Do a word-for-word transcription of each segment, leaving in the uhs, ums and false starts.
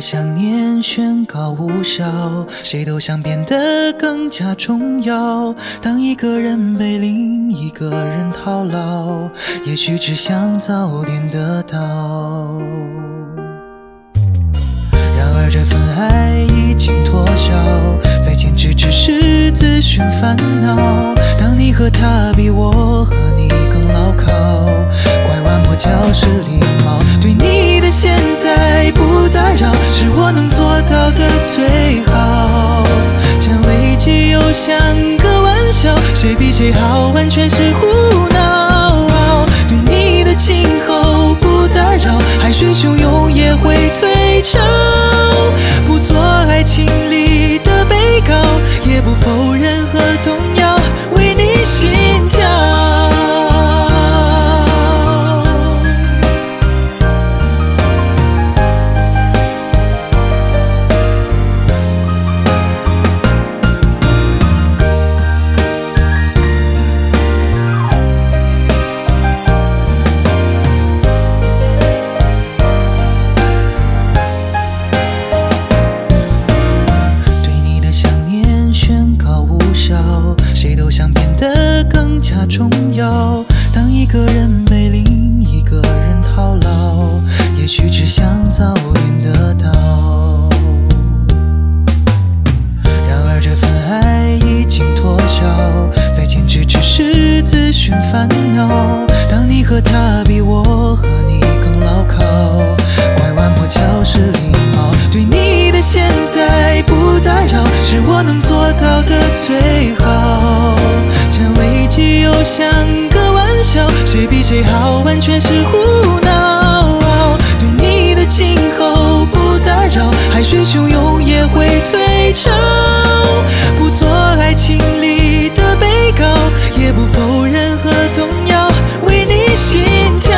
想念宣告无效，谁都想变得更加重要。当一个人被另一个人套牢，也许只想早点得到。然而这份爱已经脱销，再坚持只是自寻烦恼。当你和他比我和你更牢靠，拐弯抹角是礼貌。对你的现在不打扰，是我能做到的最好。占危机又像个玩笑，谁比谁好完全是胡闹。对你的今后不打扰，海水汹涌也会退潮。不做爱情里的被告，也不否认和动摇，为你心跳。谁都想变得更加重要。当一个人被另一个人套牢，也许只想早点得到。然而这份爱已经脱销，再坚持只是自寻烦恼。当你和他比我和你更牢靠，拐弯抹角是礼貌。对你的现在不打扰，是我能做到的最好。占危机又像个玩笑，谁比谁好完全是胡闹。对你的今后不打扰，海水汹涌也会退潮。不做爱情里的被告，也不否认和动摇，为你心跳。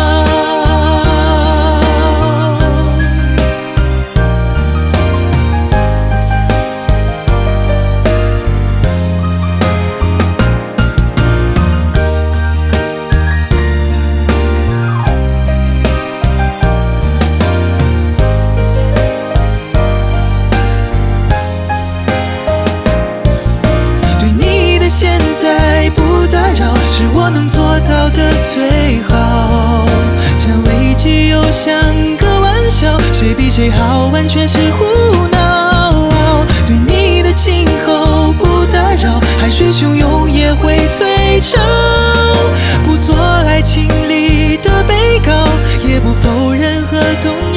现在不打扰，是我能做到的最好。占危机又像个玩笑，谁比谁好完全是胡闹。对你的今后不打扰，海水汹涌也会退潮。不做爱情里的被告，也不否认和动摇。